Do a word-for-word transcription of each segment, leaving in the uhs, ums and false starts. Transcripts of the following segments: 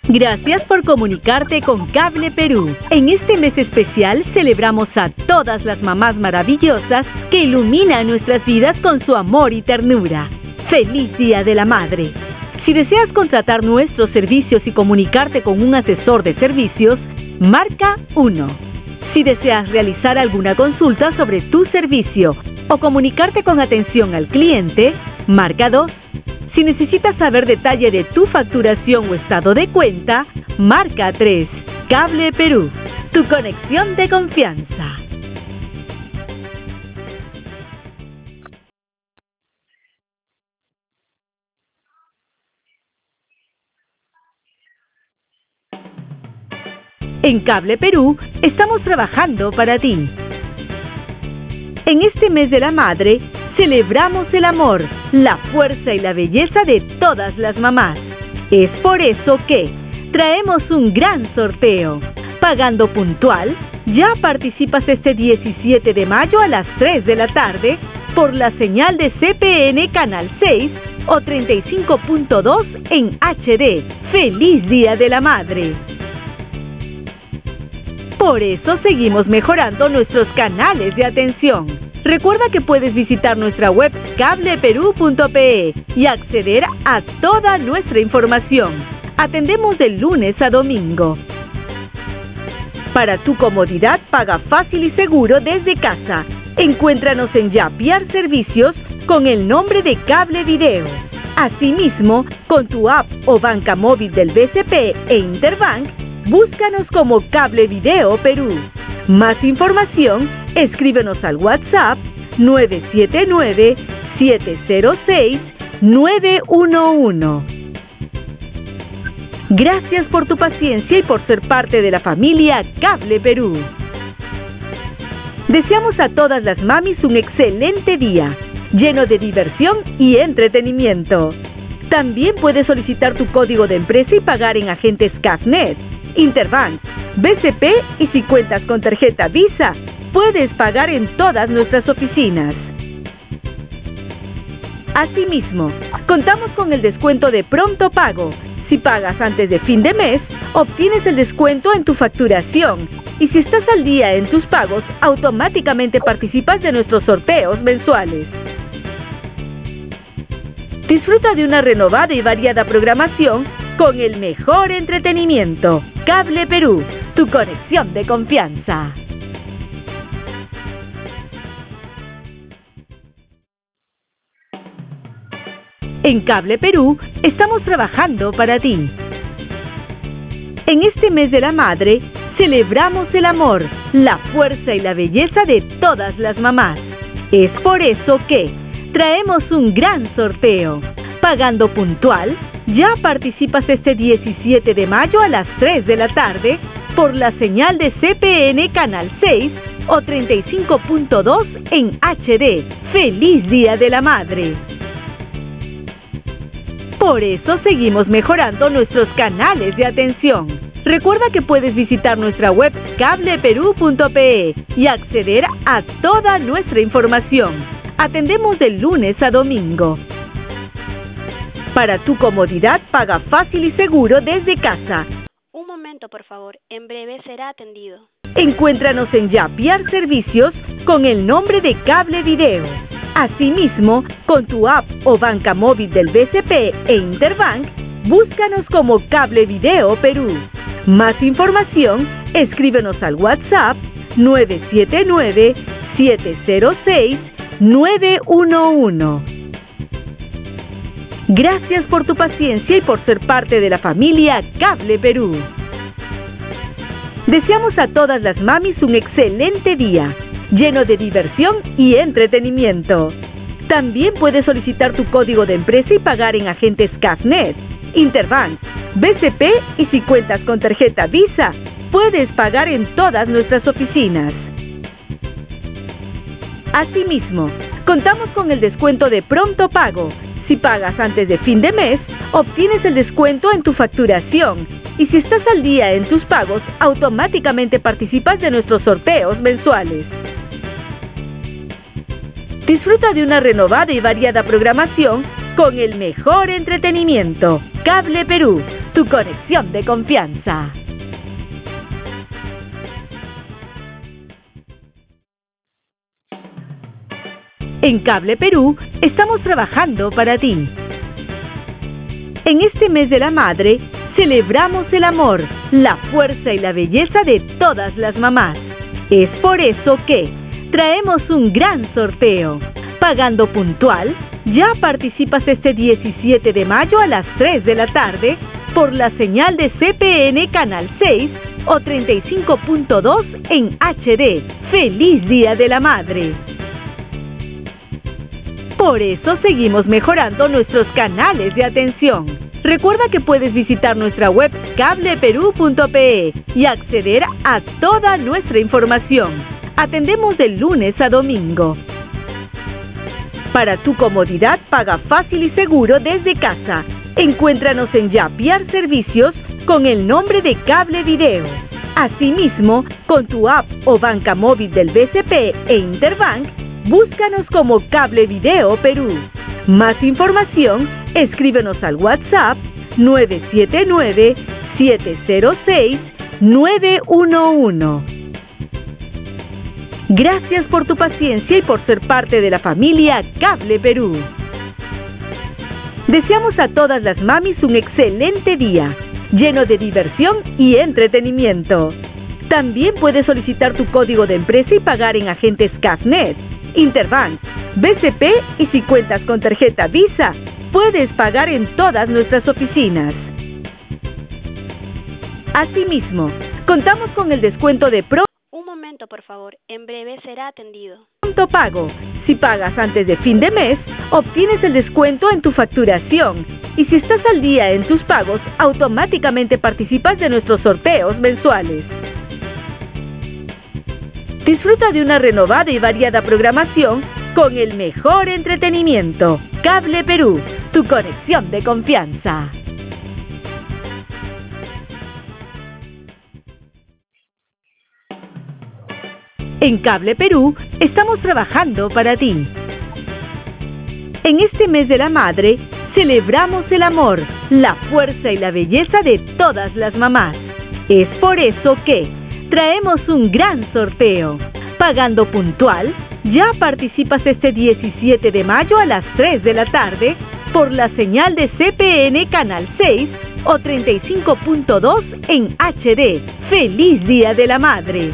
Gracias por comunicarte con Cable Perú. En este mes especial celebramos a todas las mamás maravillosas que iluminan nuestras vidas con su amor y ternura. ¡Feliz Día de la Madre! Si deseas contratar nuestros servicios y comunicarte con un asesor de servicios, marca uno. Si deseas realizar alguna consulta sobre tu servicio o comunicarte con atención al cliente, marca dos. Si necesitas saber detalle de tu facturación o estado de cuenta, marca tres. Cable Perú, tu conexión de confianza. En Cable Perú estamos trabajando para ti. En este mes de la madre, celebramos el amor, la fuerza y la belleza de todas las mamás. Es por eso que traemos un gran sorteo. Pagando puntual, ya participas este diecisiete de mayo a las tres de la tarde por la señal de C P N Canal seis o treinta y cinco punto dos en H D. ¡Feliz Día de la Madre! Por eso seguimos mejorando nuestros canales de atención. Recuerda que puedes visitar nuestra web cable perú punto pe y acceder a toda nuestra información. Atendemos de lunes a domingo. Para tu comodidad, paga fácil y seguro desde casa. Encuéntranos en Yapiar Servicios con el nombre de Cable Video. Asimismo, con tu app o banca móvil del B C P e Interbank, búscanos como Cable Video Perú. Más información, escríbenos al WhatsApp nueve siete nueve, siete cero seis, nueve uno uno. Gracias por tu paciencia y por ser parte de la familia Cable Perú. Deseamos a todas las mamis un excelente día, lleno de diversión y entretenimiento. También puedes solicitar tu código de empresa y pagar en agentes Cafnet, Interbank, B C P y si cuentas con tarjeta Visa, puedes pagar en todas nuestras oficinas. Asimismo, contamos con el descuento de pronto pago. Si pagas antes de fin de mes, obtienes el descuento en tu facturación. Y si estás al día en tus pagos, automáticamente participas de nuestros sorteos mensuales. Disfruta de una renovada y variada programación con el mejor entretenimiento. Cable Perú, tu conexión de confianza. En Cable Perú estamos trabajando para ti. En este mes de la madre, celebramos el amor, la fuerza y la belleza de todas las mamás. Es por eso que traemos un gran sorteo. Pagando puntual, ya participas este diecisiete de mayo a las tres de la tarde por la señal de C P N Canal seis o treinta y cinco punto dos en H D. ¡Feliz Día de la Madre! Por eso seguimos mejorando nuestros canales de atención. Recuerda que puedes visitar nuestra web cable perú punto pe y acceder a toda nuestra información. Atendemos de lunes a domingo. Para tu comodidad, paga fácil y seguro desde casa. Un momento, por favor. En breve será atendido. Encuéntranos en Yapiar Servicios con el nombre de Cable Video. Asimismo, con tu app o banca móvil del B C P e Interbank, búscanos como Cable Video Perú. Más información, escríbenos al WhatsApp nueve siete nueve, siete cero seis, nueve uno uno. Gracias por tu paciencia y por ser parte de la familia Cable Perú. Deseamos a todas las mamis un excelente día, lleno de diversión y entretenimiento. También puedes solicitar tu código de empresa y pagar en agentes Cafnet, Interbank, B C P y si cuentas con tarjeta Visa, puedes pagar en todas nuestras oficinas. Asimismo, contamos con el descuento de pronto pago. Si pagas antes de fin de mes, obtienes el descuento en tu facturación. Y si estás al día en tus pagos, automáticamente participas de nuestros sorteos mensuales. Disfruta de una renovada y variada programación con el mejor entretenimiento. Cable Perú, tu conexión de confianza. En Cable Perú estamos trabajando para ti. En este mes de la madre, celebramos el amor, la fuerza y la belleza de todas las mamás. Es por eso que traemos un gran sorteo. Pagando puntual, ya participas este diecisiete de mayo a las tres de la tarde por la señal de C P N Canal seis o treinta y cinco punto dos en H D. ¡Feliz Día de la Madre! Por eso seguimos mejorando nuestros canales de atención. Recuerda que puedes visitar nuestra web cable perú punto pe y acceder a toda nuestra información. Atendemos de lunes a domingo. Para tu comodidad, paga fácil y seguro desde casa. Encuéntranos en Yapiar Servicios con el nombre de Cable Video. Asimismo, con tu app o banca móvil del B C P e Interbank, búscanos como Cable Video Perú. Más información, escríbenos al WhatsApp nueve siete nueve, siete cero seis, nueve uno uno. Gracias por tu paciencia y por ser parte de la familia Cable Perú. Deseamos a todas las mamis un excelente día, lleno de diversión y entretenimiento. También puedes solicitar tu código de empresa y pagar en agentes Cafnet, Interbank, B C P y si cuentas con tarjeta Visa, puedes pagar en todas nuestras oficinas. Asimismo, contamos con el descuento de Pro. Un momento, por favor. En breve será atendido. Pronto Pago. Si pagas antes de fin de mes, obtienes el descuento en tu facturación. Y si estás al día en tus pagos, automáticamente participas de nuestros sorteos mensuales. Disfruta de una renovada y variada programación con el mejor entretenimiento. Cable Perú, tu conexión de confianza. En Cable Perú estamos trabajando para ti. En este mes de la madre, celebramos el amor, la fuerza y la belleza de todas las mamás. Es por eso que traemos un gran sorteo. Pagando puntual, ya participas este diecisiete de mayo a las tres de la tarde por la señal de C P N Canal seis o treinta y cinco punto dos en H D. ¡Feliz Día de la Madre!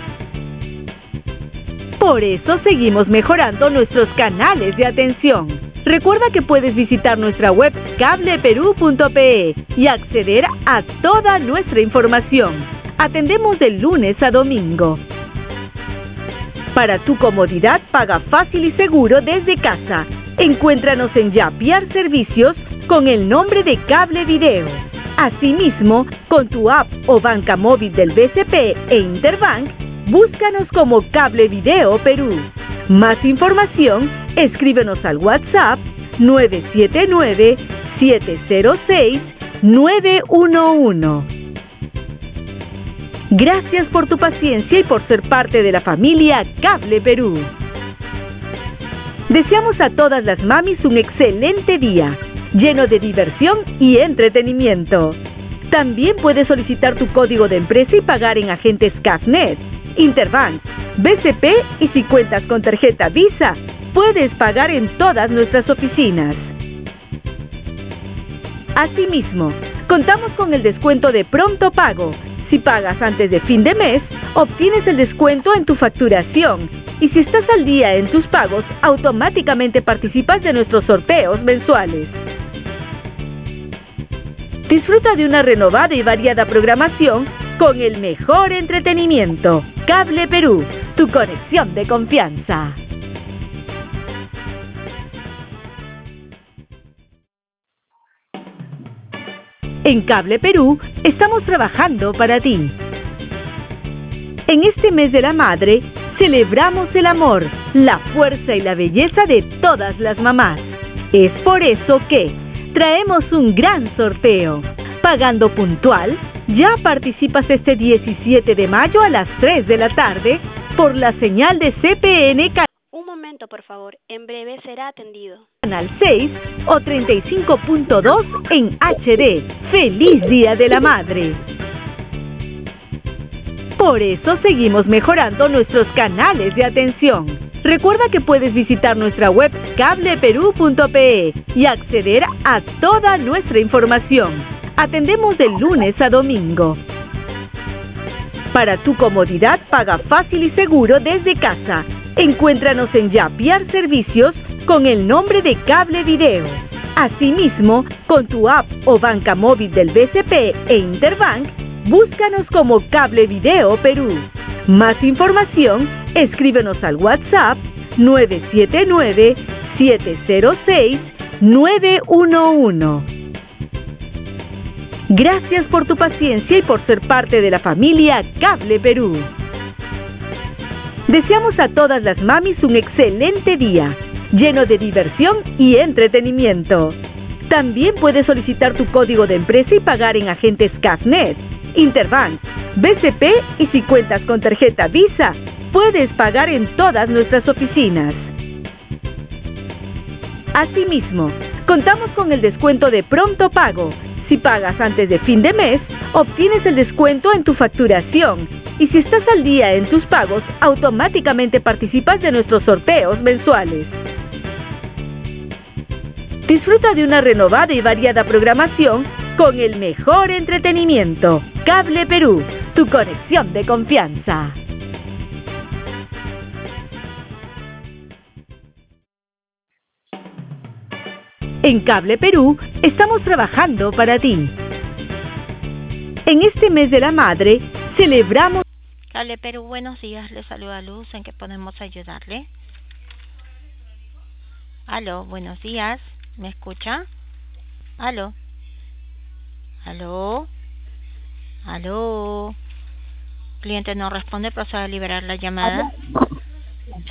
Por eso seguimos mejorando nuestros canales de atención. Recuerda que puedes visitar nuestra web cable perú punto pe y acceder a toda nuestra información. Atendemos de lunes a domingo. Para tu comodidad, paga fácil y seguro desde casa. Encuéntranos en Yapiar Servicios con el nombre de Cable Video. Asimismo, con tu app o banca móvil del B C P e Interbank, búscanos como Cable Video Perú. Más información, escríbenos al WhatsApp nueve siete nueve, siete cero seis, nueve uno uno. Gracias por tu paciencia y por ser parte de la familia Cable Perú. Deseamos a todas las mamis un excelente día, lleno de diversión y entretenimiento. También puedes solicitar tu código de empresa y pagar en agentes Cafnet, Interbank, B C P y si cuentas con tarjeta Visa, puedes pagar en todas nuestras oficinas. Asimismo, contamos con el descuento de Pronto Pago. Si pagas antes de fin de mes, obtienes el descuento en tu facturación. Y si estás al día en tus pagos, automáticamente participas de nuestros sorteos mensuales. Disfruta de una renovada y variada programación con el mejor entretenimiento. Cable Perú, tu conexión de confianza. En Cable Perú estamos trabajando para ti. En este mes de la madre, celebramos el amor, la fuerza y la belleza de todas las mamás. Es por eso que traemos un gran sorteo. Pagando puntual, ya participas este diecisiete de mayo a las tres de la tarde por la señal de C P N. Un momento. momento, por favor. En breve será atendido. Canal seis o treinta y cinco punto dos en H D. ¡Feliz Día de la Madre! Por eso seguimos mejorando nuestros canales de atención. Recuerda que puedes visitar nuestra web cable perú punto pe y acceder a toda nuestra información. Atendemos de lunes a domingo. Para tu comodidad, paga fácil y seguro desde casa. Encuéntranos en Yapiar Servicios con el nombre de Cable Video. Asimismo, con tu app o banca móvil del B C P e Interbank, búscanos como Cable Video Perú. Más información, escríbenos al WhatsApp nueve siete nueve, siete cero seis, nueve uno uno. Gracias por tu paciencia y por ser parte de la familia Cable Perú. Deseamos a todas las mamis un excelente día, lleno de diversión y entretenimiento. También puedes solicitar tu código de empresa y pagar en agentes Cafnet, Interbank, B C P y si cuentas con tarjeta Visa, puedes pagar en todas nuestras oficinas. Asimismo, contamos con el descuento de Pronto Pago. Si pagas antes de fin de mes, obtienes el descuento en tu facturación. Y si estás al día en tus pagos, automáticamente participas de nuestros sorteos mensuales. Disfruta de una renovada y variada programación con el mejor entretenimiento. Cable Perú, tu conexión de confianza. En Cable Perú estamos trabajando para ti. En este mes de la madre, celebramos... Cable Perú, buenos días, le saluda Luz, ¿en qué podemos ayudarle? Aló, buenos días, ¿me escucha? Aló, aló, aló. Cliente no responde, procede a liberar la llamada.